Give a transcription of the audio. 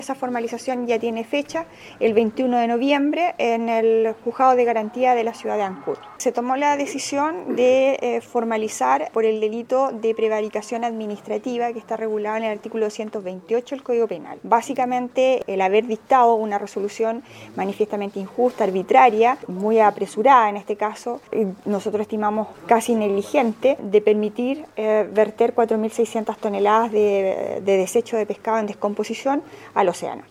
Esa formalización ya tiene fecha, el 21 de noviembre, en el Juzgado de Garantía de la ciudad de Ancud. Se tomó la decisión de formalizar por el delito de prevaricación administrativa que está regulado en el artículo 228 del Código Penal. Básicamente, el haber dictado una resolución manifiestamente injusta, arbitraria, muy apresurada en este caso, nosotros estimamos casi negligente, de permitir verter 4.600 toneladas de desecho de pescado en descomposición al océano.